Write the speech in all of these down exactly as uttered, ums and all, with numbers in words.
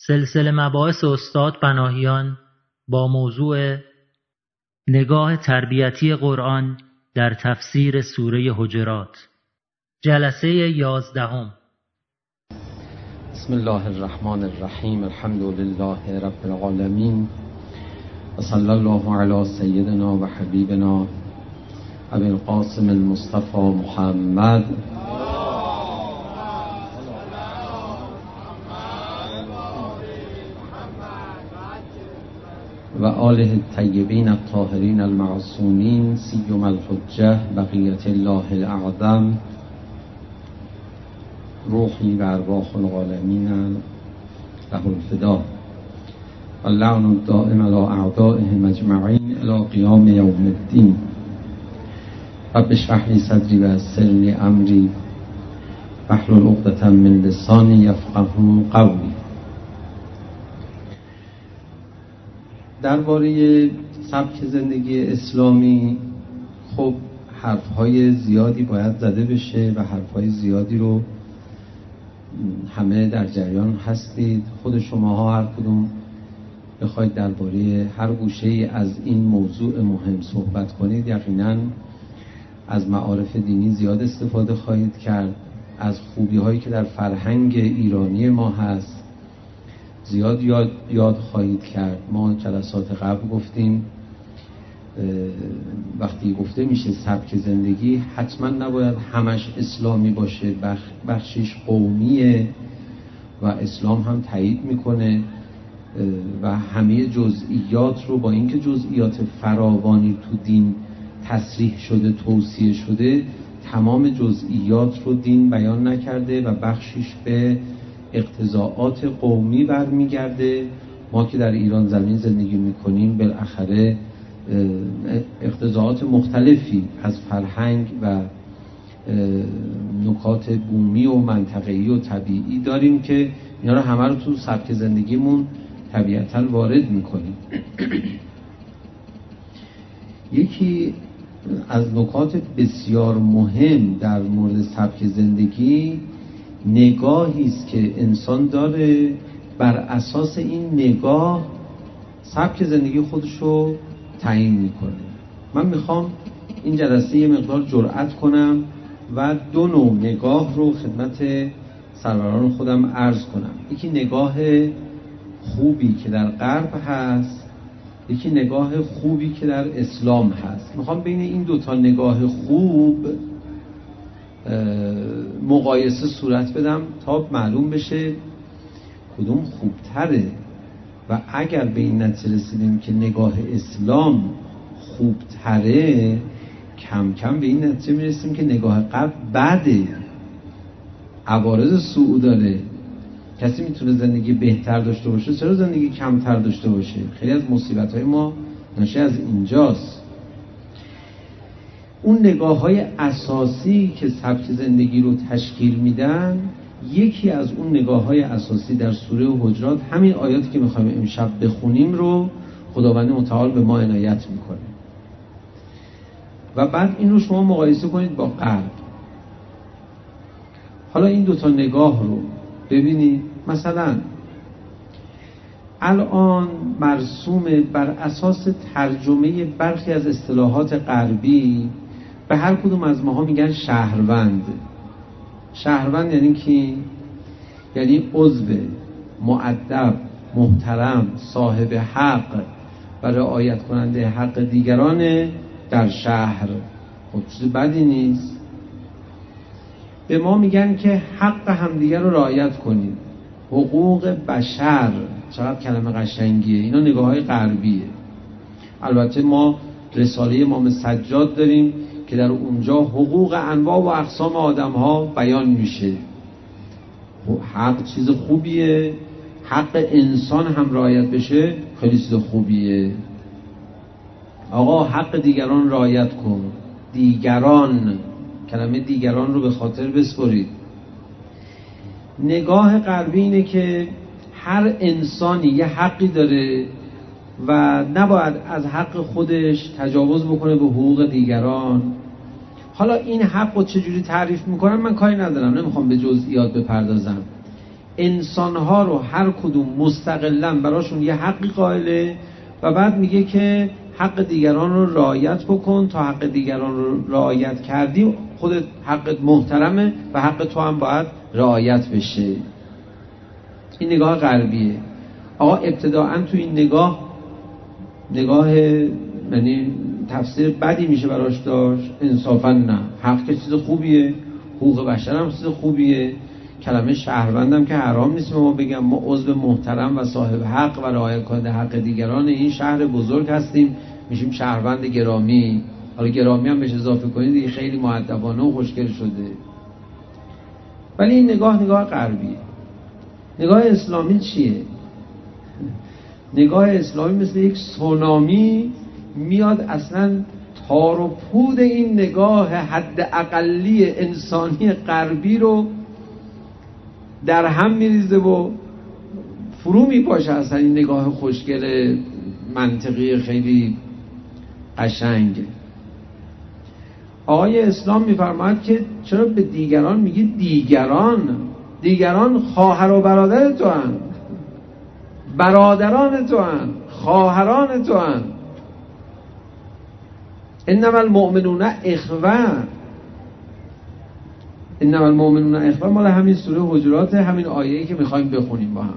سلسله مباحث استاد پناهیان با موضوع نگاه تربیتی قرآن در تفسیر سوره حجرات، جلسه یازدهم. بسم الله الرحمن الرحیم. الحمد لله رب العالمین و صلی الله علی سیدنا و حبیبنا ابی القاسم المصطفى محمد و آله الطیبین الطاهرین المعصومین سیما الحجة بقیة الله الاعظم روحی و ارواح العالمین له الفدا و اللعن الدائم علی اعدائهم اجمعین الی قیام یوم الدین. رب اشرح لی صدری و یسر لی امری واحلل عقدة من لسانی یفقهوا قولی. درباره سبک زندگی اسلامی خب حرفهای زیادی باید زده بشه و حرفهای زیادی رو همه در جریان هستید. خود شماها هر کدوم بخواید درباره هر گوشه‌ای از این موضوع مهم صحبت کنید، یقینا از معارف دینی زیاد استفاده خواهید کرد. از خوبی هایی که در فرهنگ ایرانی ما هست زیاد یاد, یاد خواهید کرد. ما جلسات قبل گفتیم وقتی گفته میشه سبک زندگی حتما نباید همش اسلامی باشه، بخ بخشش قومیه و اسلام هم تایید میکنه و همه جزئیات رو، با اینکه جزئیات فراوانی تو دین تصریح شده توصیه شده، تمام جزئیات رو دین بیان نکرده و بخشش به اقتضاعات قومی برمیگرده. ما که در ایران زمین زندگی میکنیم بالاخره اقتضاعات مختلفی از فرهنگ و نکات بومی و منطقه‌ای و طبیعی داریم که اینا رو همه رو تو سبک زندگیمون طبیعتاً وارد میکنیم. یکی از نکات بسیار مهم در مورد سبک زندگی نگاهی است که انسان داره، بر اساس این نگاه سبک زندگی خودش رو تعیین میکنه. من میخوام این جلسه یه مقدار جرأت کنم و دو نوع نگاه رو خدمت سروران خودم عرض کنم. یکی نگاه خوبی که در غرب هست، یکی نگاه خوبی که در اسلام هست. میخوام بین این دوتا نگاه خوب مقایسه صورت بدم تا معلوم بشه کدوم خوبتره و اگر به این نتیجه رسیدیم که نگاه اسلام خوبتره، کم کم به این نتیجه میرسیم که نگاه قبل بده، عوارض سوء داره. کسی میتونه زندگی بهتر داشته باشه، چرا زندگی کمتر داشته باشه؟ خیلی از مصیبت‌های ما ناشی از اینجاست. اون نگاه‌های اساسی که سبک زندگی رو تشکیل میدن، یکی از اون نگاه‌های اساسی در سوره حجرات همین آیاتی که می‌خوایم امشب بخونیم رو خداوند متعال به ما عنایت میکنه و بعد این رو شما مقایسه کنید با غرب. حالا این دوتا نگاه رو ببینید. مثلا الان مرسوم بر اساس ترجمه برخی از اصطلاحات غربی به هر کدوم از ماها میگن شهروند. شهروند یعنی کی؟ یعنی عضو مؤدب، محترم، صاحب حق و رعایت کننده حق دیگران در شهر. خب چیز بدی نیست. به ما میگن که حق همدیگر رو رعایت کنید، حقوق بشر. چقدر کلمه قشنگیه. اینا نگاه های غربیه. البته ما رساله امام سجاد داریم که در اونجا حقوق انواع و اقسام آدم ها بیان میشه. حق چیز خوبیه، حق انسان هم رعایت بشه خیلی چیز خوبیه. آقا حق دیگران رعایت کن. دیگران، کلمه دیگران رو به خاطر بسپرید. نگاه غربی اینه که هر انسانی یه حقی داره و نباید از حق خودش تجاوز بکنه به حقوق دیگران. حالا این حق رو چجوری تعریف میکنم من کاری ندارم، نمیخوام به جزئیات بپردازم. انسانها رو هر کدوم مستقلاً براشون یه حقی قائله و بعد میگه که حق دیگران رو رعایت بکن، تا حق دیگران رو رعایت کردی خودت حقت محترمه و حق تو هم باید رعایت بشه. این نگاه غربیه. آقا ابتداعاً تو این نگاه نگاه یعنی تفسیر بدی میشه براش داشت. انصافاً نه، حق که چیز خوبیه، حقوق بشر هم چیز خوبیه، کلمه شهروندم که حرام نیست ما بگم ما عضو محترم و صاحب حق و رعایت کننده حق دیگران این شهر بزرگ هستیم، میشیم شهروند گرامی. حالا گرامی هم بهش اضافه کنید دیگه خیلی مؤدبانه و خوشگل شده. ولی این نگاه نگاه غربیه. نگاه اسلامی چیه؟ نگاه اسلامی مثل یک سونامی میاد اصلا تار و پود این نگاه حد اقلی انسانی غربی رو در هم میریزه و فرو میپاشه. اصلا این نگاه خوشگل منطقی خیلی قشنگ. آقای اسلام میفرماید که چرا به دیگران میگی دیگران؟ دیگران خواهر و برادر تو هن، برادران تو هن، خواهران تو هن. انما المؤمنون اخوه. انما المؤمنون اخوه مال همین سوره حجرات، همین آیه‌ای که میخوایم بخونیم با هم.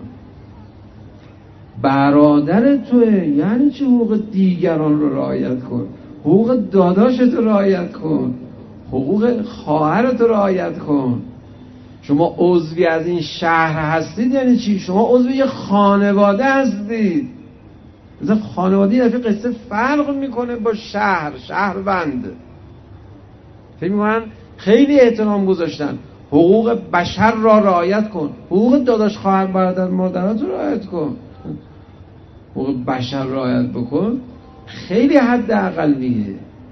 برادر توه، یعنی چی حقوق دیگران رو رعایت کن؟ حقوق داداشت رو رعایت کن، حقوق خواهرت رو رعایت کن. شما عضوی از این شهر هستید یعنی چی؟ شما عضوی یه خانواده هستید. مثلا خانواده یه دفعه قصه فرق میکنه با شهر، شهروند. فکر میکنن خیلی احترام گذاشتن. حقوق بشر را رعایت کن، حقوق داداش خواهر برادر مادرات رو رعایت کن. حقوق بشر رعایت بکن خیلی حد اقلیه.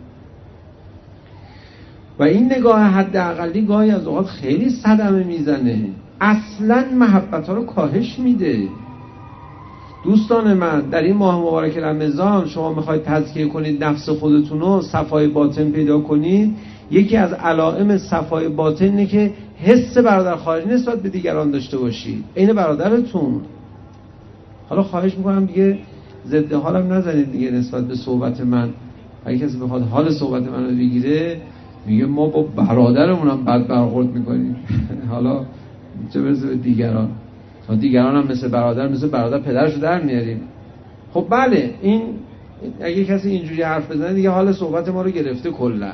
و این نگاه حد اقلی گاهی از اوقات خیلی صدمه میزنه، اصلا محبت ها رو کاهش میده. دوستان من، در این ماه مبارک رمضان شما میخواید تزکیه کنید نفس خودتون رو، صفای باطن پیدا کنید. یکی از علائم صفای باطن اینه که حس برادر خواهری نسبت به دیگران داشته باشید، عین برادرتون. حالا خواهش میکنم دیگه ضد حالم نزنید دیگه نسبت به صحبت من. اگه کسی بخواد حال صحبت من رو بگیره میگه ما با برادرمون هم بد برخورد میکنیم. حالا چه برسه به دیگران؟ دیگران هم مثل برادر مثل برادر پدرشو در میاریم. خب بله، این اگه کسی اینجوری حرف بزنه دیگه حال صحبت ما رو گرفته کلا.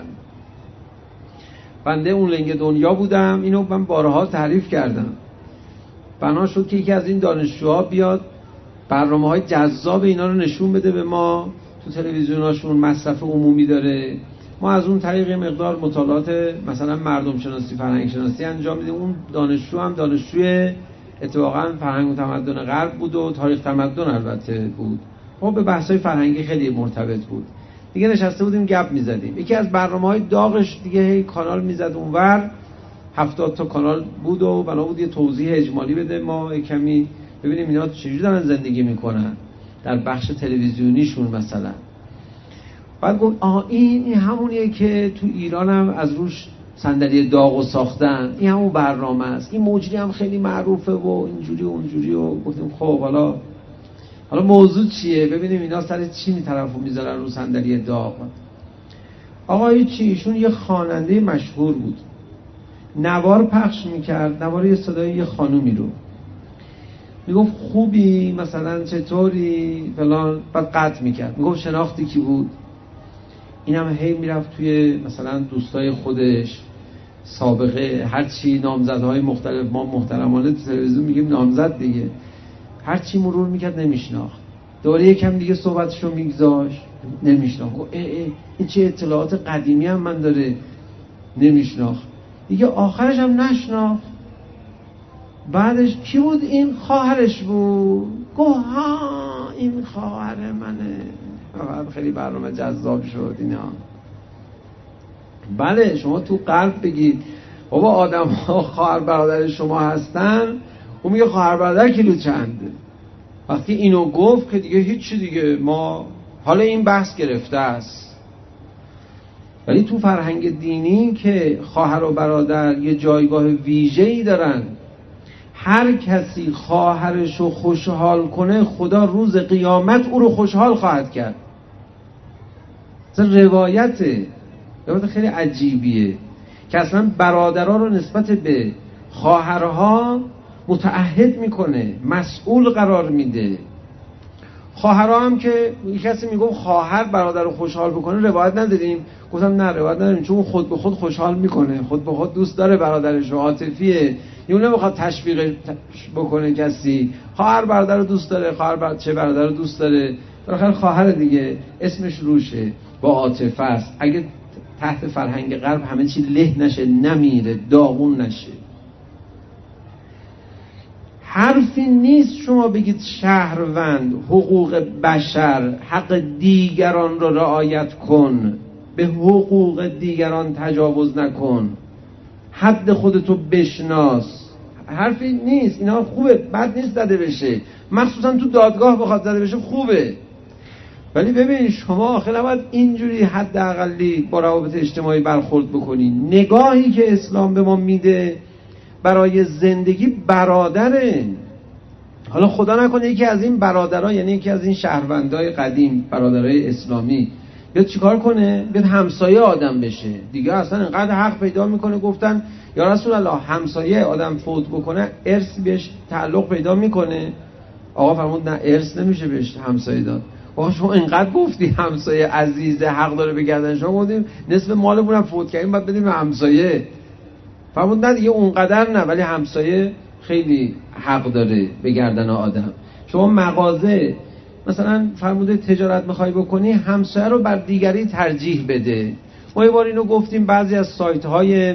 بنده اون لنگ دنیا بودم، اینو من بارها تعریف کردم. بنا شد که یکی از این دانشجوها بیاد برنامه‌های جذاب اینا رو نشون بده به ما. تو تلویزیوناشون مصرف عمومی داره، ما از اون طریق مقدار مطالعات مثلا مردم شناسی، فرهنگ شناسی انجام میدیم. اون دانشجو هم دانشجوی اتفاقا فرهنگ و تمدن غرب بود و تاریخ تمدن البته بود. ما به بحث‌های فرهنگی خیلی مرتبط بود. دیگه نشسته بودیم گپ می‌زدیم. یکی از برنامه‌های داغش دیگه کانال میزد اونور، هفتاد تا کانال بود و بنا بود یه توضیح اجمالی بده ما کمی ببینیم اینا چجوری دارن زندگی میکنن در بخش تلویزیونیشون مثلا. بعد گفت آها این این همونیه که تو ایران هم از روش صندلی داغو ساختن، این همون برنامه است، این مجری هم خیلی معروفه و اینجوری و اونجوری. و گفتیم خب حالا حالا موضوع چیه؟ ببینیم اینا سر چی میطرفو میذارن رو صندلی داغ. آقا چی؟ ایشون یه خواننده مشهور بود، نوار پخش میکرد، نوار یه صدای یه خانومی رو میگفت خوبی مثلا چطوری فلان، بعد قطع میکرد میگفت شناختی کی بود؟ اینم هی میرفت توی مثلا دوستای خودش سابقه هر چی نامزدهای مختلف، ما محترمانه تو تلویزیون میگیم نامزد دیگه، هر چی مرور میکرد نمیشناخت. دوباره یکم دیگه صحبتشو میگذاشت نمیشناخت. گفت اه اه این چه اطلاعات قدیمی هم من داره، نمیشناخت دیگه. آخرش هم نشناخت. بعدش کی بود؟ این خواهرش بود. گفت ها این خواهر منه. خیلی برنامه جذاب شد اینا. بله شما تو قلب بگید بابا آدم ها خواهر برادر شما هستن، اون میگه خواهر برادر کیلو چنده. وقتی اینو گفت که دیگه هیچی دیگه، ما حالا این بحث گرفته است. ولی تو فرهنگ دینی که خواهر و برادر یه جایگاه ویژه‌ای دارن، هر کسی خواهرشو خوشحال کنه خدا روز قیامت او رو خوشحال خواهد کرد. اصلا روایته روایت خیلی عجیبیه که اصلا برادرها رو نسبت به خواهرها متعهد میکنه، مسئول قرار میده. خواهرها هم که کسی میگه خواهر برادر رو خوشحال بکنه روایت نداریم، گفتم نه روایت نداریم، چون خود به خود خوشحال میکنه، خود به خود دوست داره برادرش، عاطفیه، اون نمیخواد تشویق بکنه کسی. خواهر برادر رو دوست داره، خواهر برادر چه برادر رو دوست داره، بالاخره خواهر دیگه اسمش روشه، با عاطفه است. اگه تحت فرهنگ غرب همه چی له نشه، نمیره، داغون نشه. حرفی نیست شما بگید شهروند، حقوق بشر، حق دیگران رو رعایت کن، به حقوق دیگران تجاوز نکن، حد خودتو بشناس. حرفی نیست، اینا خوبه، بد نیست زده بشه، مخصوصا تو دادگاه بخواد زده بشه خوبه. ولی ببین شما آخه نباید اینجوری حداقلی با روابط اجتماعی برخورد بکنی. نگاهی که اسلام به ما میده برای زندگی برادره. حالا خدا نکنه یکی از این برادرها، یعنی یکی از این شهروندای قدیم، برادرای اسلامی، بیاد چیکار کنه؟ بیاد همسایه آدم بشه. دیگه اصلا اینقدر حق پیدا میکنه، گفتن یا رسول الله همسایه آدم فوت بکنه ارث بهش تعلق پیدا میکنه. آقا فرمود نه، ارث نمیشه بهش همسایه داد. آقا شما اینقدر گفتی همسایه عزیزه، حق داره به گردن شما، گفتیم نصف مالمون هم فوت کردیم بعد بدیم همسایه. فرمود نه دیگه اونقدر نه، ولی همسایه خیلی حق داره به گردن آدم. شما مغازه مثلا فرموده تجارت میخوای بکنی، همسایه رو بر دیگری ترجیح بده. ما یه بار اینو گفتیم، بعضی از سایت های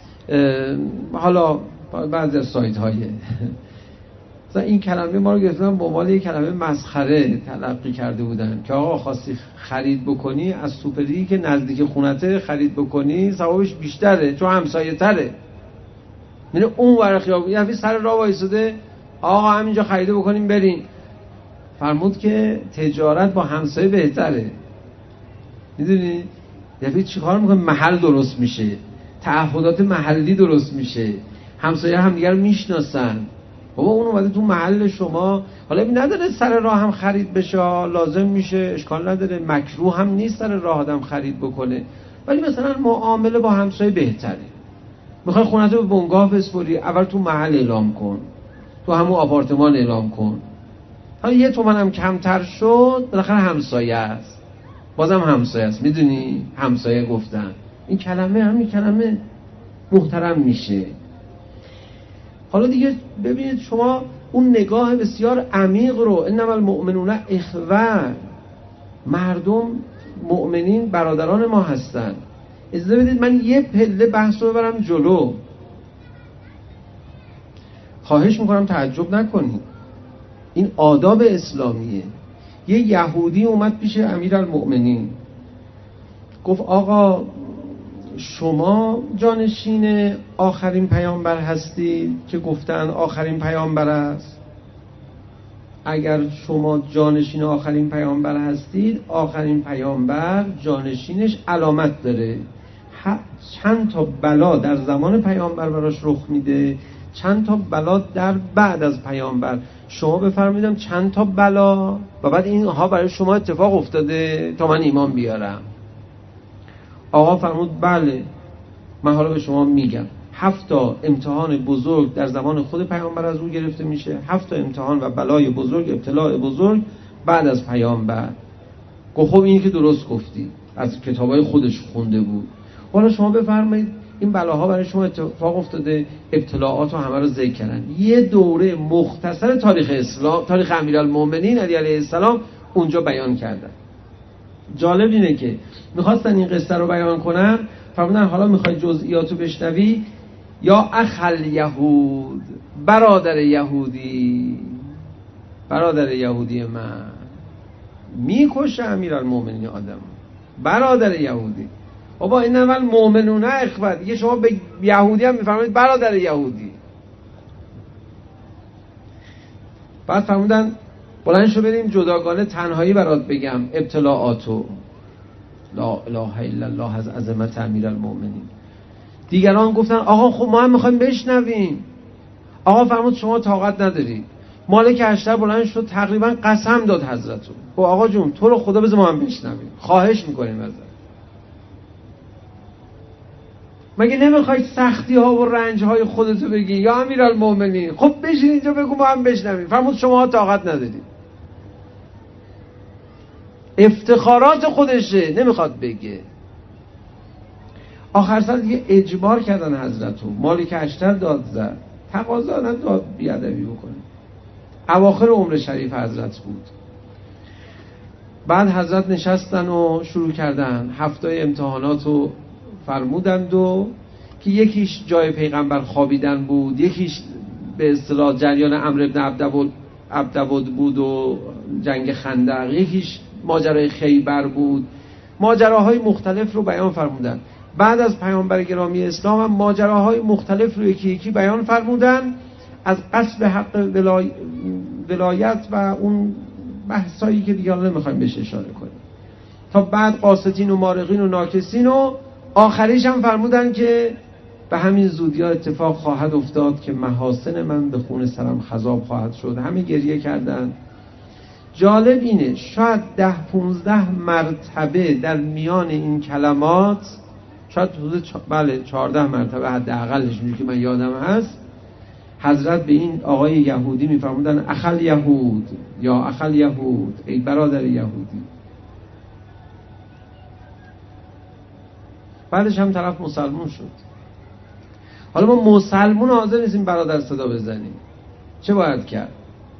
حالا بعضی از سایت های مثلا این کلمه ما رو گرفتن به عنوان یک کلمه مسخره تلقی کرده بودن که آقا خواستی خرید بکنی از سوپری که نزدیک خونته خرید بکنی ثوابش بیشتره چون همسایه تره. یعنی اون ور خیابون یه سر راه وایساده، آقا همینجا خریده بکنیم بریم. فرمود که تجارت با همسایه بهتره. میدونی یعنی چیکار میکنه؟ محل درست میشه، تعهدات محلی درست میشه، همسایه همدیگه رو میشناسن. بابا اون اومده تو محل شما، حالا این نداره سر راه هم خرید بشه، لازم میشه، اشکال نداره، مکروه هم نیست سر راه آدم خرید بکنه، ولی مثلا معامله با همسایه بهتره. میخوای خونت رو به بنگاه بسپری، اول تو محل اعلام کن، تو همون آپارتمان اعلام کن. حالا یه تومن هم کمتر شد، بالاخره همسایه است، بازم همسایه است. میدونی همسایه گفتن، این کلمه همین کلمه محترم میشه. حالا دیگه ببینید شما اون نگاه بسیار عمیق رو، انما المؤمنون اخوه، مردم مؤمنین برادران ما هستن. اجازه بدید من یه پله بحث رو ببرم جلو. خواهش میکنم تعجب نکنید، این آداب اسلامیه. یه یهودی اومد پیش امیرالمؤمنین گفت آقا شما جانشین آخرین پیامبر هستید که گفتن آخرین پیامبر است؟ اگر شما جانشین آخرین پیامبر هستید، آخرین پیامبر جانشینش علامت داره، چند تا بلا در زمان پیامبر براش رخ میده، چند تا بلا در بعد از پیامبر. شما بفرمایید چند تا بلا و بعد اینها برای شما اتفاق افتاده تا من ایمان بیارم. آقا فرمود بله، من حالا به شما میگم. هفت تا امتحان بزرگ در زمان خود پیامبر از او گرفته میشه، هفت تا امتحان و بلای بزرگ، ابتلاء بزرگ بعد از پیامبر. گفت خب این که درست گفتی، از کتابای خودش خونده بود. حالا شما بفرمایید این بلاها برای شما اتفاق افتاده، ابتلاعات رو همه رو ذکر کردن. یه دوره مختصر تاریخ اسلام، تاریخ امیرالمؤمنین علی علیه السلام اونجا بیان کردن. جالب اینه که میخواستن این قصه رو بیان کنن، فرمودن حالا میخوای جزئیاتو بشنوی؟ یا اخل یهود، برادر یهودی، برادر یهودی من میکشه امیرالمؤمنین آدم، برادر یهودی. بابا این اول مؤمنونه اخوه، دیگه شما به یهودی هم میفرمایید برادر یهودی. بعد فرمودن بلند شو بریم جداگانه تنهایی برات بگم ابتلاعاتو. لا اله الا الله از عظمت امیرالمؤمنین. دیگران گفتن آقا خب ما هم میخوایم بشنویم. آقا فرمود شما طاقت نداری. مالک اشتر بلند شد تقریبا قسم داد حضرتو. گفت آقا جون تو رو خدا بذار ما هم بشنویم، خواهش میکنیم ازت. مگه نمیخوای سختی ها و رنج های خودتو بگی یا امیرالمومنین؟ خب بشین اینجا بگو ما هم بشنویم. فرمود شما طاقت ندارید. افتخارات خودشه نمیخواد بگه. آخر سر دیگه اجبار کردن حضرتو. مالک اشتر داد زد، تقاضا نداد بیادبی بکنه. اواخر عمر شریف حضرت بود. بعد حضرت نشستن و شروع کردن هفتای امتحاناتو فرمودند و که یکیش جای پیغمبر خوابیدن بود، یکیش به اصطلاح جریان عمرو بن عبدود عبدود بود و جنگ خندق، یکیش ماجرای خیبر بود. ماجراهای مختلف رو بیان فرمودن. بعد از پیامبر گرامی اسلام هم ماجراهای مختلف رو یکی یکی بیان فرمودن، از قصب حق ولای... ولایت و اون بحثایی که دیگه نمیخوایم بهش اشاره کنیم، تا بعد قاسطین و مارقین و ناکسین و آخریش هم فرمودن که به همین زودی ها اتفاق خواهد افتاد که محاسن من به خون سرم خضاب خواهد شد. همه گریه کردن. جالب اینه شاید ده پونزده مرتبه در میان این کلمات، شاید حدود چ... بله چهارده مرتبه حداقلش میگه که من یادم هست، حضرت به این آقای یهودی میفرمودن اخل یهود یا اخل یهود، ای برادر یهودی. بعدش هم طرف مسلمون شد. حالا ما مسلمون حاضر نیستیم برادر صدا بزنیم، چه باید کرد؟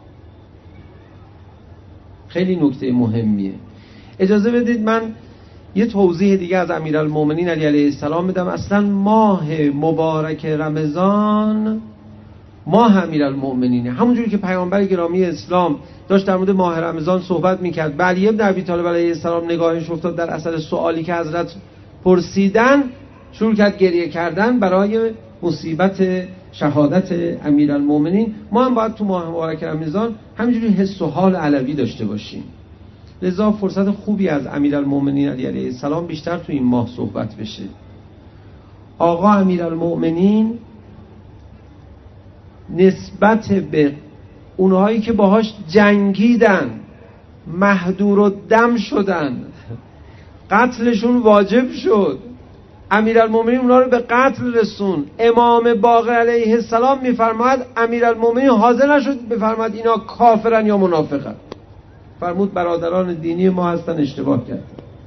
خیلی نکته مهمیه. اجازه بدید من یه توضیح دیگه از امیرالمومنین علی علیه السلام بدم. اصلا ماه مبارک رمضان ماه امیرالمومنینه. همونجوری که پیامبر گرامی اسلام داشت در مورد ماه رمضان صحبت میکرد، علی ابن ابی طالب علیه السلام نگاهش افتاد در اثر سوالی که حضرت پرسیدن، شروع کرد گریه کردن برای مصیبت شهادت امیرالمومنین. ما هم باید تو ماه مبارک رمضان همینجوری حس و حال علوی داشته باشیم. لذا فرصت خوبی از امیرالمومنین علی علیه السلام بیشتر تو این ماه صحبت بشه. آقا امیرالمومنین نسبت به اونهایی که باهاش جنگیدن، مهدور و دم شدن، قتلشون واجب شد، امیرالمومنین اونا رو به قتل رسون. امام باقر علیه السلام میفرماید امیرالمومنین حاضر نشد بفرماید اینا کافرن یا منافقن. فرمود برادران دینی ما هستن، اشتباه کردن.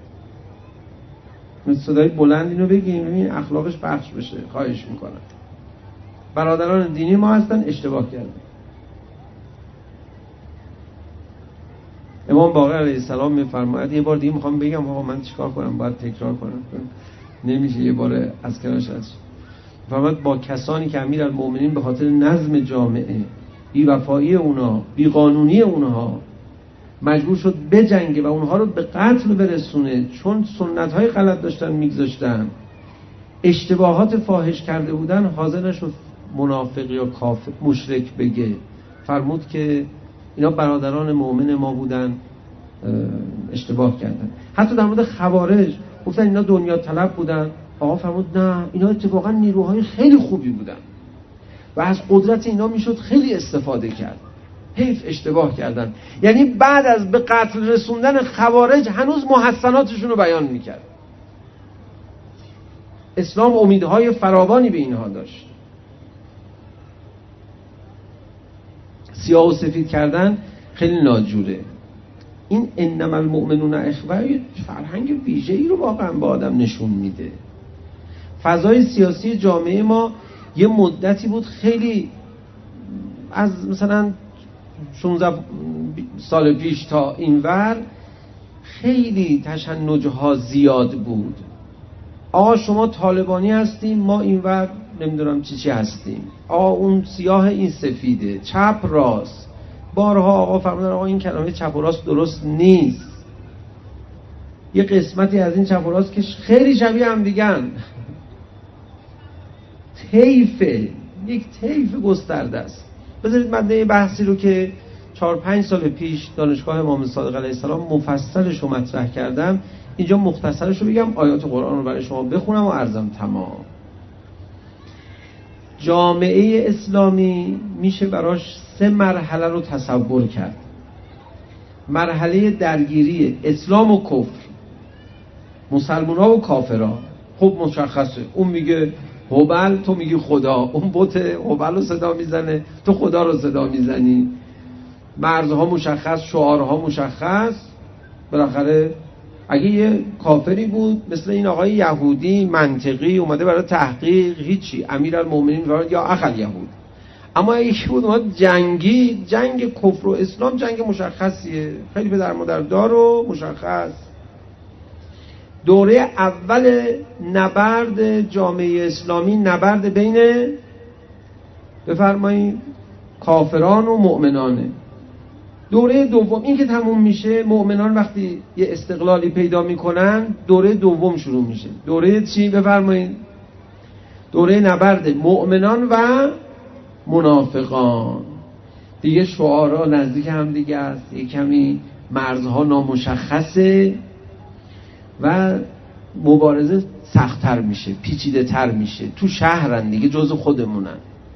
صدای بلند اینو بگیم این اخلاقش پخش بشه، خواهش میکنم. برادران دینی ما هستن، اشتباه کردن. امام باقر علیه السلام میفرماید، یه بار دیگه میخوام بگم آقا من چیکار کنم، باید تکرار کنم، نمیشه یه بار از کنارش از فرماید با کسانی که امیرالمومنین به خاطر نظم جامعه، بی‌وفایی اونا، بیقانونی اونها مجبور شد بجنگه و اونها رو به قتل برسونه، چون سنت‌های غلط داشتن میگذاشتن، اشتباهات فاحش کرده بودن، حاضر نشد منافق یا کافر مشرک بگه. فرمود که اینا برادران مؤمن ما بودن، اشتباه کردن. حتی در مورد خوارج گفتن اینا دنیا طلب بودن. آقا فرمود نه، اینا اتفاقا نیروهای خیلی خوبی بودن و از قدرت اینا میشد خیلی استفاده کرد. حیف اشتباه کردن. یعنی بعد از به قتل رسوندن خوارج هنوز محسناتشون رو بیان میکرد. اسلام امیدهای فراوانی به اینها داشت. سیاه و سفید کردن خیلی ناجوره. این انما المؤمنون اخوه فرهنگ ویژه‌ای رو واقعا به آدم نشون میده. فضای سیاسی جامعه ما یه مدتی بود خیلی از مثلا شانزده سال پیش تا اینور خیلی تشنج‌ها زیاد بود. آقا شما طالبانی هستیم، ما اینور نمیدونم چی چی هستیم، آقا اون سیاه این سفیده، چپ راست. بارها آقا فرمودن آقا این کلمه چپ و راست درست نیست. یه قسمتی از این چپ و راست که خیلی شبیه هم دیگن، طیفه، یک طیف گسترده است. بذارید من یه بحثی رو که چهار پنج سال پیش دانشگاه امام صادق علیه السلام مفصلش رو مطرح کردم، اینجا مختصرش رو بگم، آیات قرآن رو برای شما بخونم و عرضم تمام. جامعه اسلامی میشه براش سه مرحله رو تصور کرد. مرحله درگیری اسلام و کفر، مسلمان ها و کافرها. خب مشخصه، اون میگه هبل، تو میگی خدا. اون بت هبل رو صدا میزنه، تو خدا رو صدا میزنی. مرزها مشخص، شعارها مشخص. بالاخره اگه یه کافری بود مثل این آقای یهودی منطقی اومده برای تحقیق، هیچی، امیرالمومنین یا اخل یهود. اما یکی بود اومد جنگی، جنگ کفر و اسلام جنگ مشخصیه، خیلی پدر مادر دار و مشخص. دوره اول نبرد جامعه اسلامی نبرد بین بفرمایید کافران و مؤمنانه. دوره دوم این که تموم میشه، مؤمنان وقتی یه استقلالی پیدا میکنن دوره دوم شروع میشه. دوره چی بفرمایید؟ دوره نبرد مؤمنان و منافقان. دیگه شعارها نزدیک هم دیگه است، یه کمی مرزها نامشخصه و مبارزه سخت‌تر میشه، پیچیده تر میشه. تو شهرن دیگه، جز خودمونن.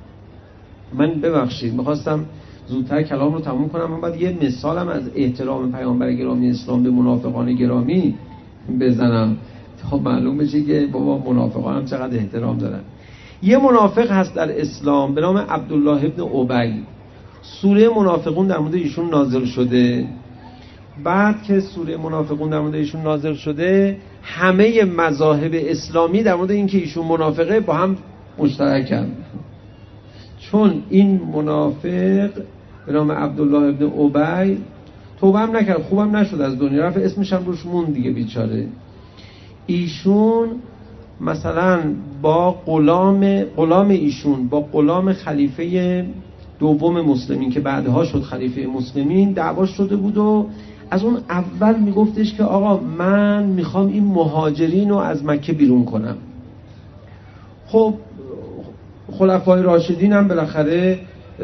من ببخشید میخواستم زودتر کلام رو تموم کنم، من باید یه مثالم از احترام پیامبر گرامی اسلام به منافقان گرامی بزنم تا معلوم بشه که بابا منافقان هم چقدر احترام دارن. یه منافق هست در اسلام به نام عبدالله ابن ابی. سوره منافقون در مورد ایشون نازل شده. بعد که سوره منافقون در مورد ایشون نازل شده، همه مذاهب اسلامی در مورد اینکه ایشون منافقه با هم مشترکن. چون این منافق به نام عبدالله ابن ابی توبه هم نکرد، خوبم نشد، از دنیا رفت، اسمش هم روش مون دیگه بیچاره. ایشون مثلا با غلام غلام ایشون با غلام خلیفه دوم مسلمین که بعدها شد خلیفه مسلمین دعوا شده بود و از اون اول میگفتش که آقا من میخوام این مهاجرین رو از مکه بیرون کنم. خب خلفای راشدین هم بالاخره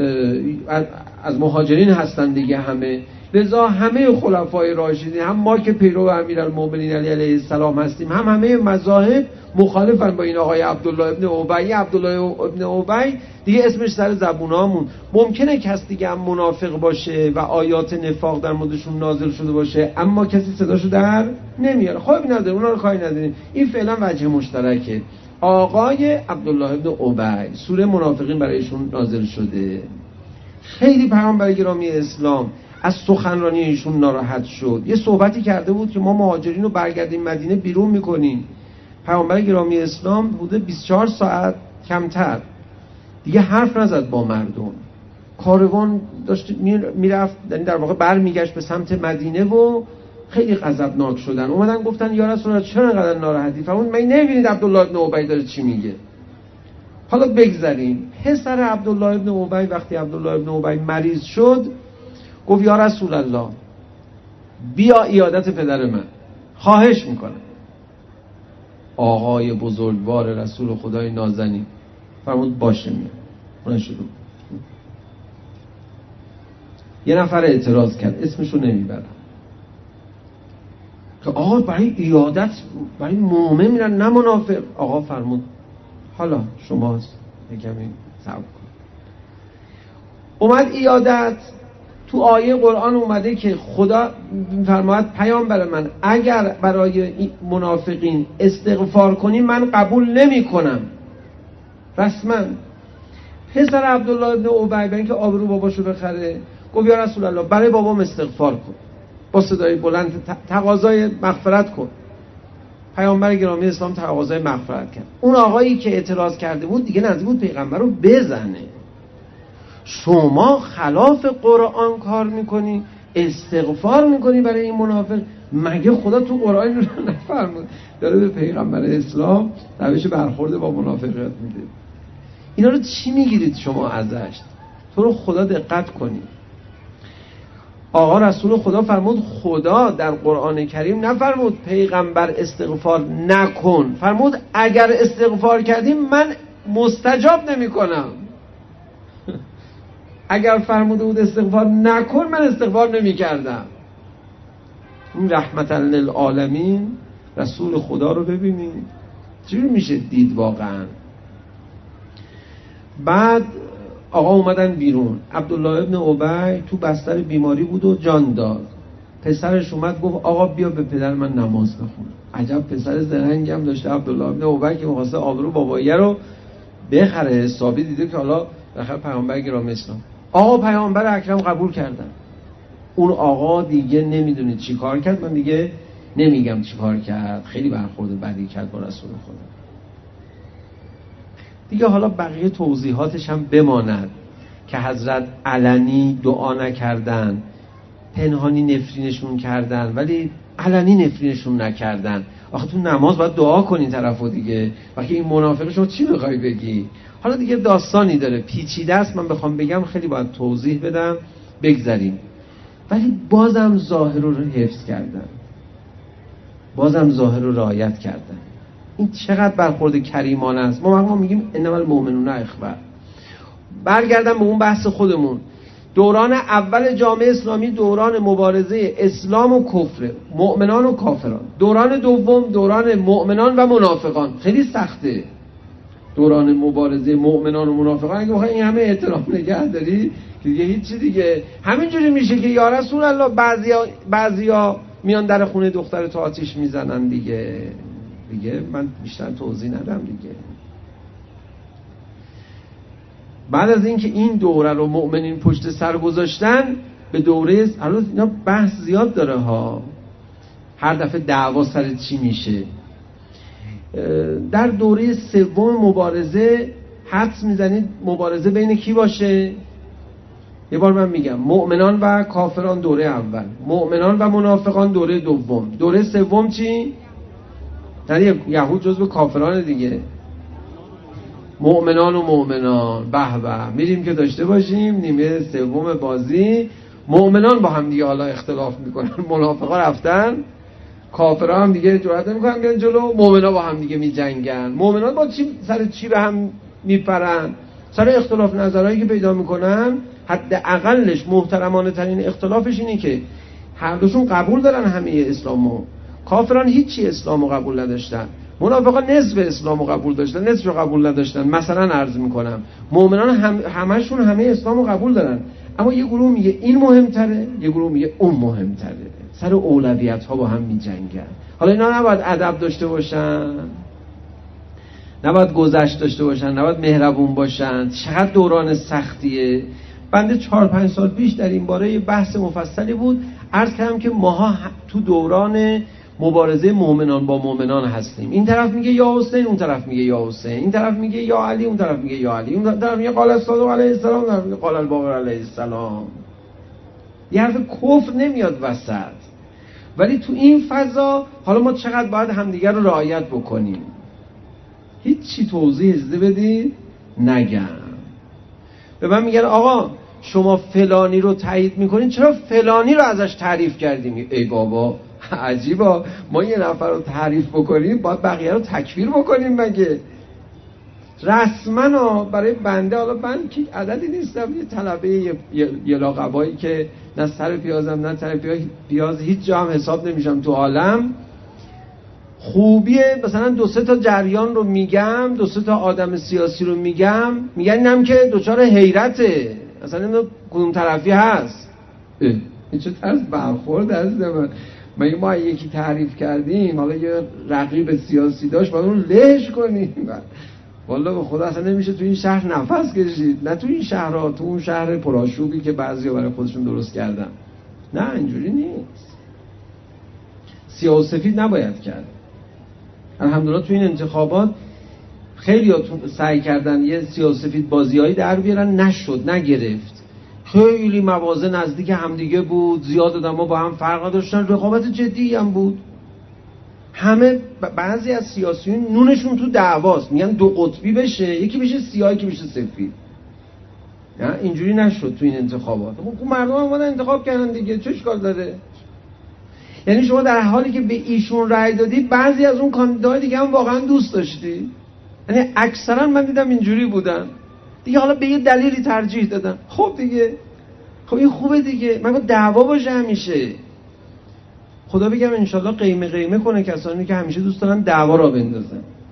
از مهاجرین هستن دیگه همه، لذا همه خلفای راشدین، هم ما که پیرو امیرالمومنین علی علیه السلام هستیم، هم همه مذاهب مخالفن با این آقای عبدالله ابن ابی. عبدالله ابن ابی دیگه اسمش سر زبونامون. ممکنه کس دیگه هم منافق باشه و آیات نفاق در موردشون نازل شده باشه اما کسی صداشو در نمیاره. خب نداره، اونا رو کاری نداریم، این فعلا وجه مشترکه. آقای عبدالله ابن ابی سوره منافقین برایشون نازل شده. خیلی پیامبر گرامی اسلام از سخنرانی ایشون ناراحت شد. یه صحبتی کرده بود که ما مهاجرین رو برگردیم مدینه بیرون میکنیم. پیامبر گرامی اسلام بوده بیست و چهار ساعت کمتر دیگه حرف نزد با مردم. کاروان داشت میرفت، یعنی در واقع برمیگشت به سمت مدینه و خیلی غضبناک شدن. اومدن گفتن یا رسول الله چرا اینقدر ناراحتی؟ فرمود من نمیبینید عبدالله ابن ابی داره چی میگه؟ حالا بگذریم. پسر عبدالله ابن ابی وقتی عبدالله ابن ابی مریض شد گفت یا رسول الله بیا عیادت پدر من، خواهش میکنم. آقای بزرگوار رسول خدای نازنین فرمود باشه میام. اون شروع یه نفر اعتراض کرد، اسمشو نمیبرم، که آقا برای عیادت برای مومن میرن نه منافق. آقا فرمود حالا شماست، یکمی صبر کن. اومد عیادت. تو آیه قرآن اومده که خدا فرماید پیامبر من اگر برای منافقین استغفار کنی من قبول نمی کنم رسما. پسر عبدالله ابن ابی برای اینکه آبرو باباشو بخره گفت یا رسول الله برای بابام استغفار کن، با صدای بلند تقاضای مغفرت کن. پیامبر گرامی اسلام تقاضای مغفرت کرد. اون آقایی که اعتراض کرده بود دیگه نزدیک بود پیغمبر رو بزنه. شما خلاف قرآن کار میکنی، استغفار میکنی برای این منافق؟ مگه خدا تو قرآن رو نفرمود؟ داره به پیغمبر اسلام روش برخورد با منافقت میده. اینا رو چی میگیرید شما ازش؟ تو رو خدا دقت کنید. آقا رسول خدا فرمود، خدا در قرآن کریم نفرمود پیغمبر استغفار نکن، فرمود اگر استغفار کردیم من مستجاب نمی کنم. اگر فرموده بود استغفار نکن من استغفار نمی کردم. این رحمت للعالمین رسول خدا رو ببینید چجوری میشه دید واقعا. بعد آقا اومدن بیرون، عبدالله ابن ابی تو بستر بیماری بود و جان داد. پسرش اومد گفت آقا بیا به پدر من نماز بخون. عجب پسر زرنگی هم داشته عبدالله ابن ابی که می‌خواسته آبرو باباییه رو بخره. حسابی دیده که حالا بالاخره پیامبر گرام اسلام. آقا پیامبر اکرم قبول کردن. اون آقا دیگه نمیدونه چی کار کرد، من دیگه نمیگم چی کار کرد، خیلی برخورد بدی کرد با رسول خدا دیگه. حالا بقیه توضیحاتش هم بماند که حضرت علنی دعا نکردن، پنهانی نفرینشون کردن ولی علنی نفرینشون نکردن. آخه تو نماز باید دعا کنی طرفو دیگه، وقتی این منافقه شما چی میخوای بگی؟ حالا دیگه داستانی داره، پیچیده است، من بخوام بگم خیلی باید توضیح بدم، بگذاریم. ولی بازم ظاهر رو حفظ کردن، بازم ظاهر رو رعایت کردن. این چقدر برخورد کریمانه است. ما ما میگیم انما المؤمنون اخوه. برگردم به اون بحث خودمون. دوران اول جامعه اسلامی دوران مبارزه اسلام و کفر، مؤمنان و کافران. دوران دوم دوران مؤمنان و منافقان. خیلی سخته دوران مبارزه مؤمنان و منافقان. اگه بخوای این همه احترام نگه داری دیگه هیچی دیگه. همینجوری میشه که یا رسول الله بعضیا بعضیا میان در خونه دختر تو آتیش میزنن دیگه. دیگه من بیشتر توضیح ندم دیگه. بعد از اینکه این دوره رو مؤمنین پشت سر گذاشتن، به دوره الان اینا بحث زیاد داره ها، هر دفعه دعوا سر چی میشه. در دوره سوم مبارزه حدس میزنید مبارزه بین کی باشه؟ یه بار من میگم مؤمنان و کافران دوره اول، مؤمنان و منافقان دوره دوم، دوره سوم چی؟ یعنی یهود جزو کافران دیگه، مؤمنان و مؤمنان. به به میریم که داشته باشیم نیمه سوم بازی مؤمنان با هم دیگه حالا اختلاف میکنن، منافقا رفتن، کافران هم دیگه جرئت نمیکنن بیان جلو، مؤمنا با هم دیگه میجنگن. مؤمنان با چی سر چی به هم میپرن؟ سر اختلاف نظرهایی که پیدا میکنن. حد اقلش محترمانه ترین اختلافش اینه که هر دوشون قبول دارن همه اسلامو. کافران هیچی اسلامو قبول نداشتن، منافقان نصف اسلامو قبول داشتن، نصف رو قبول نداشتن. مثلا عرض میکنم مؤمنان هم همشون همه اسلامو قبول دارن، اما یه گروه میگه این مهمتره، یه گروه میگه اون مهمتره. سر اولویت ها با هم میجنگن. حالا اینا نباید ادب داشته باشن، نباید گذشت داشته باشن، نباید مهربون باشن. چقدر دوران سختیه. بنده چهار پنج سال پیش در این باره بحث مفصلی بود، عرض کردم که ماها تو دوران مبارزه مؤمنان با مؤمنان هستیم. این طرف میگه یا حسین، اون طرف میگه یا حسین، این طرف میگه یا علی، اون طرف میگه یا علی، اون طرف میگه قال الصادق علیه السلام، اون طرف میگه قال الباقر علیه السلام. یه حرف کفر نمیاد وسط. ولی تو این فضا حالا ما چقدر باید همدیگر رو رعایت بکنیم. هیچی توضیح اجازه بدید نگم. به من میگن آقا شما فلانی رو تایید میکنین، چرا فلانی رو ازش تعریف کردیم؟ ای بابا عجیبا، ما یه نفر رو تعریف بکنیم باید بقیه رو تکفیر بکنیم مگه؟ رسما برای بنده، حالا من که عددی نیستم، یه طلبه یه, یه،, یه لاقبایی که نه سر پیازم نه سر پیاز هیچ جا هم حساب نمیشم تو عالم. خوبیه مثلا دو سه تا جریان رو میگم، دو سه تا آدم سیاسی رو میگم، میگن اینم که دوچار حیرته مثلا این کدوم طرفی هست. این چه طرز برخورد هست؟ من ما ما یکی تعریف کردیم، حالا یه رقیب سیاسی داشت باید اون لهش کنیم. والله به خدا اصلا نمیشه تو این شهر نفس کشید، نه تو این شهرها، تو اون شهر پرآشوبی که بعضیا برای خودشون درست کردن. نه اینجوری نیست، سیاه و سفید نباید کرد. الحمدلله تو این انتخابات خیلی سعی کردن یه سیاه و سفید بازیایی در بیارن، نشد، نگرفت. خیلی موازه نزدیک همدیگه بود، زیاد آدم‌ها با هم فرق داشتن، رقابت جدی هم بود. همه بعضی از سیاسیون نونشون تو دعواست، میگن دو قطبی بشه، یکی بشه سیاه یکی بشه سفید. نه اینجوری نشد تو این انتخابات. خب مردم هم اومدن انتخاب کردن دیگه، چه اشکال داره؟ یعنی شما در حالی که به ایشون رأی دادی بعضی از اون کاندیدای دیگه هم واقعا دوست داشتی. یعنی اکثرا من دیدم اینجوری بودن دیگه، حالا به یه دلیلی ترجیح دادن. خب دیگه، خب این خوبه دیگه، مگه دعوا باشه همیشه؟ خدا بگم انشالله قیمه قیمه کنه کسانی که همیشه دوست دارن دعوا را بندازن.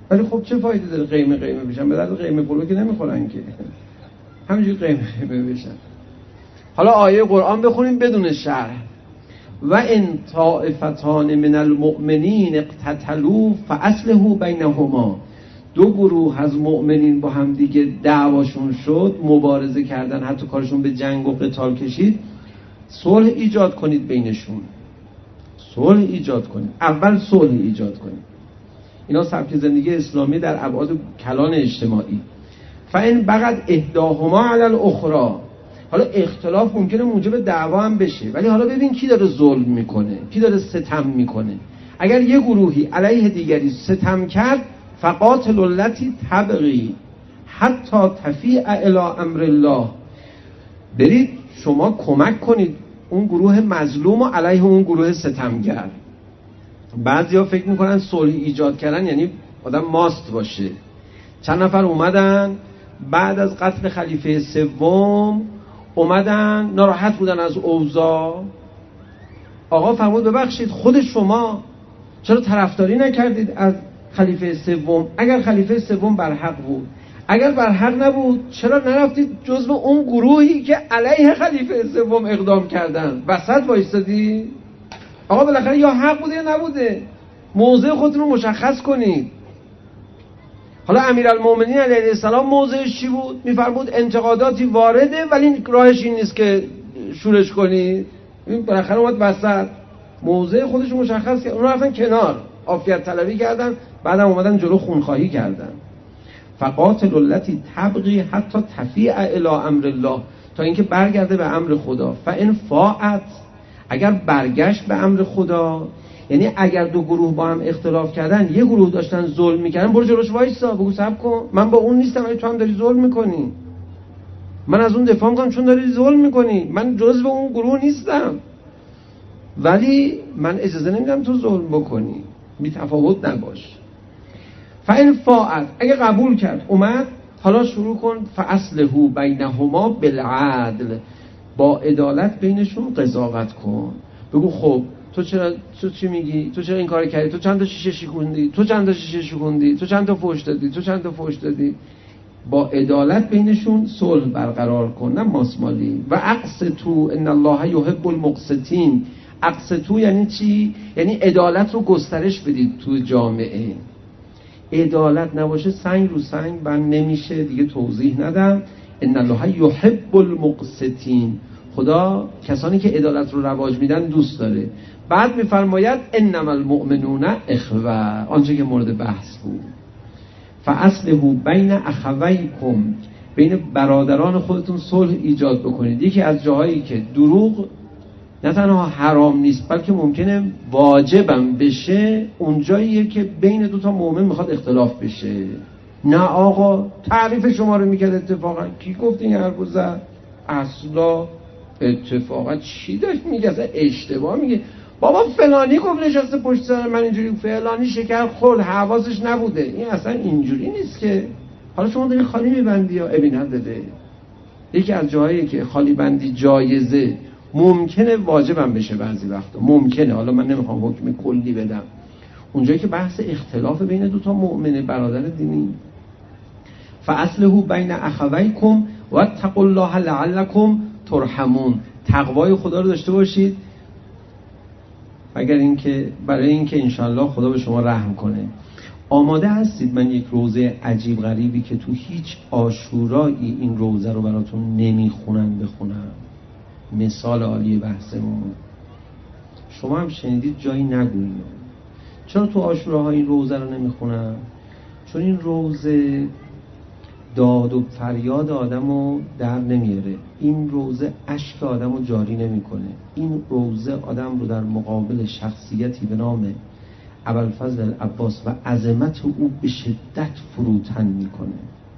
ولی خب چه فایده داره قیمه قیمه بشن؟ به درد قیمه پلو که نمیخورن که، همینجوری قیمه قیمه بشن. حالا آیه قرآن بخونیم بدون شرح. و ان طائفتان من المؤمنین اقتتلوا فاصلحوا بینهما. دو گروه از مؤمنین با هم دیگه دعواشون شد، مبارزه کردن، حتی کارشون به جنگ و قتال کشید، صلح ایجاد کنید بینشون. صلح ایجاد کنید، اول صلح ایجاد کنید. اینا سبک زندگی اسلامی در ابعاد کلان اجتماعی. فإن بغت احداهما علی الاخری. حالا اختلاف ممکنه موجب دعوا هم بشه، ولی حالا ببین کی داره ظلم میکنه، کی داره ستم میکنه. اگر یه گروهی علیه دیگری ستم کرد، فقاتلوا التی تبغی حتی تفیء الی امر الله. برید شما کمک کنید اون گروه مظلوم و علیه اون گروه ستمگر. بعضیا فکر میکنن صلح ایجاد کردن یعنی آدم ماست باشه. چند نفر اومدن بعد از قتل خلیفه سوم، اومدن ناراحت بودن از اوضاع. آقا فرمود ببخشید خود شما چرا طرفداری نکردید از خلیفه سوم؟ اگر خلیفه سوم بر حق بود، اگر بر حق نبود، چرا نرفتید جزو اون گروهی که علیه خلیفه سوم اقدام کردن؟ وسط وایسادی؟ آقا بالاخره یا حق بوده یا نبوده، موضع خودتون رو مشخص کنید. حالا امیرالمومنین علیه السلام موضعش چی بود؟ میفرمود انتقاداتی وارده ولی راهش این نیست که شورش کنید. این بالاخره اومد وسط، موضع خودش رو مشخص کرد. اونا رفتن کنار، عافیت طلبی کردن، بعدم اومدن جلو خونخواهی کردن. فقاتلوا التی تبغی حتی تفیء الی امر الله. تا اینکه برگرده به امر خدا. فان فاءت. اگر برگشت به امر خدا، یعنی اگر دو گروه با هم اختلاف کردن، یه گروه داشتن ظلم میکردن، برو جلوش وایسا، بگو صبر کن، من با اون نیستم ولی تو هم داری ظلم میکنی، من از اون دفاع میکنم چون داری ظلم میکنی، من جزو اون گروه نیستم ولی من اجازه نمیدم تو ظلم بکنی، بی تفاوت نباش. فإن فاءت. اگه قبول کرد اومد، حالا شروع کن فاصلحوا بینهما بالعدل. با عدالت بینشون قضاوت کن. بگو خب تو چرا، تو چی میگی؟ تو چرا این کار کردی؟ تو چند تا شیشه شکوندی؟ تو چند تا شیشه شکوندی؟ تو چند تا فحش دادی؟ تو چند تا فحش دادی؟ با عدالت بینشون صلح برقرار کن، نه ماسمالی. و اقسطوا ان الله یحب المقسطین. اقسطوا یعنی چی؟ یعنی عدالت رو گسترش بدید تو جامعه. عدالت نباشه سنگ رو سنگ بند نمیشه، دیگه توضیح ندم. ان الله یحب المقسطین. خدا کسانی که عدالت رو رواج میدن دوست داره. بعد میفرماید انما المؤمنون اخوه، آنچه که مورد بحث بود. فاصلحوا بین اخویکم. بین برادران خودتون صلح ایجاد بکنید. یکی از جاهایی که دروغ نه تنها حرام نیست بلکه ممکنه واجبم بشه، اون جاییه که بین دو تا مؤمن میخواد اختلاف بشه. نه آقا تعریف شما رو میکرد اتفاقا، کی گفت این حرفو زد؟ اصلا اتفاقا چی داشت میگه؟ اصلا اشتباه میگه. بابا فلانی گفت نشسته پشت سر من اینجوری، فلانی شکر خورد حواسش نبوده. این اصلا اینجوری نیست که. حالا شما داری خالی میبندی یا ابی نداره. یکی از جاهایی که خالی بندی جایزه، ممکنه واجبم بشه بعضی وقتا، ممکنه، حالا من نمیخوام حکم کلی بدم، اونجایی که بحث اختلاف بین دو تا مؤمن برادر دینی. فاصلحوا بین اخویکم واتقوا الله لعلکم ترحمون. تقوای خدا رو داشته باشید اگر اینکه برای اینکه انشالله خدا به شما رحم کنه. آماده هستید من یک روزه عجیب غریبی که تو هیچ عاشورایی این روزه رو براتون نمیخونن بخونم؟ مثال عالی بحثمون. شما هم شنیدید جایی نگویید. چرا تو عاشوراها این روزه رو نمیخونن؟ چون این روزه داد و فریاد آدمو در نمیاره. این روزه اشک آدمو جاری نمیکنه. این روزه آدم رو در مقابل شخصیتی به نام ابوالفضل العباس و عظمت او به شدت فروتن میکنه.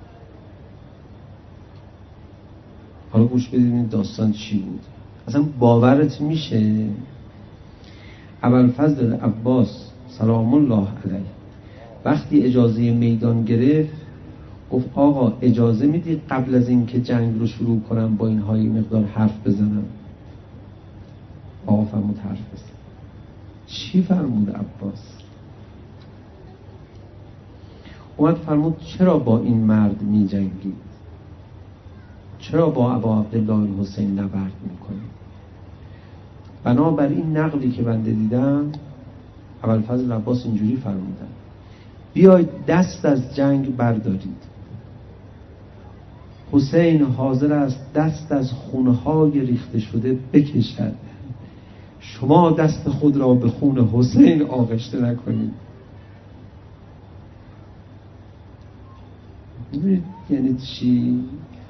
حالا گوش بدید این داستان چی بود. اصلا باورت میشه ابوالفضل العباس سلام الله علیه وقتی اجازه میدان گرفت گفت آقا اجازه میدی قبل از این که جنگ رو شروع کنم با اینها یه مقدار حرف بزنم؟ آقا فرمود حرف بزن. چی فرمود عباس؟ اومد فرمود چرا با این مرد می جنگید؟ چرا با ابا عبدالله الحسین نبرد میکنید؟ بنابر این نقلی که بنده دیدم ابوالفضل عباس اینجوری فرمودن بیاید دست از جنگ بردارید، حسین حاضر است دست از خونهای ریخته شده بکشد، شما دست خود را به خون حسین آغشته نکنید. میدونید یعنی چی؟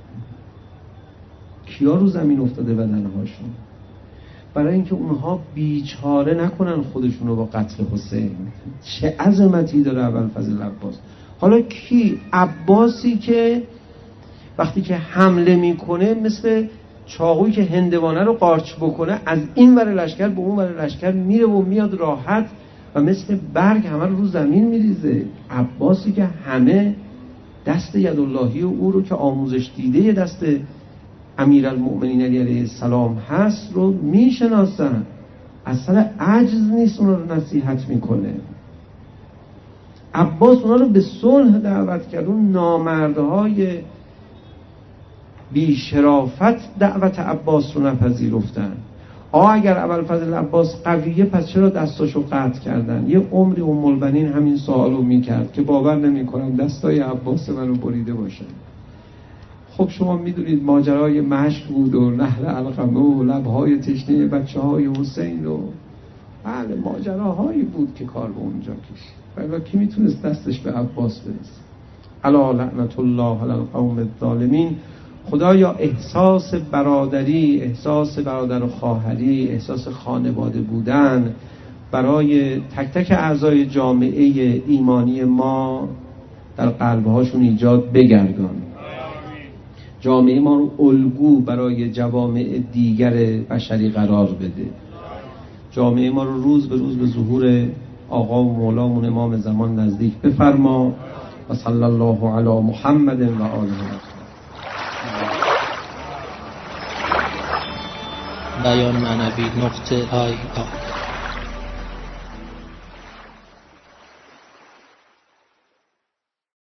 کیا رو زمین افتاده بدنهاشون؟ برای اینکه اونها بیچاره نکنن خودشون رو با قتل حسین. چه عظمتی داره ابوالفضل عباس. حالا کی؟ عباسی که وقتی که حمله میکنه مثل چاقویی که هندوانه رو قارچ بکنه از این ور لشکر به اون ور لشکر میره و میاد راحت و مثل برگ همه رو رو زمین میریزه. عباسی که همه دست یداللهی او رو که آموزش دیده دست امیرالمؤمنین علی علیه السلام هست رو میشناسن، اصلا عجز نیست، اونا رو نصیحت میکنه. عباس اونا رو به صلح دعوت کرد. اون نامردهای بی شرافت دعوت عباس رو نپذیرفتن. آه اگر ابوالفضل عباس قویه پس چرا دستاشو قطع کردن؟ یه عمری ام البنین همین سوالو میکرد که باور نمیکنم دستای عباس منو بریده باشن. خب شما میدونید ماجرای مشک بود و نهر علقمه و لبهای تشنه بچه های حسین و بله ماجراهایی بود که کار به اونجا کشید. ولی کی میتونست دستش به عباس برسه؟ الا لعنت الله علی القوم الظالمین. خدایا احساس برادری، احساس برادر و خواهری، احساس خانواده بودن برای تک تک اعضای جامعه ایمانی ما در قلبهاشون ایجاد بگردان. جامعه ما رو الگو برای جوامع دیگر بشری قرار بده. جامعه ما رو روز به روز به ظهور آقا و مولامون امام زمان نزدیک بفرما. و صلی الله علی محمد و آله. بیان معنوی نقطه آی آ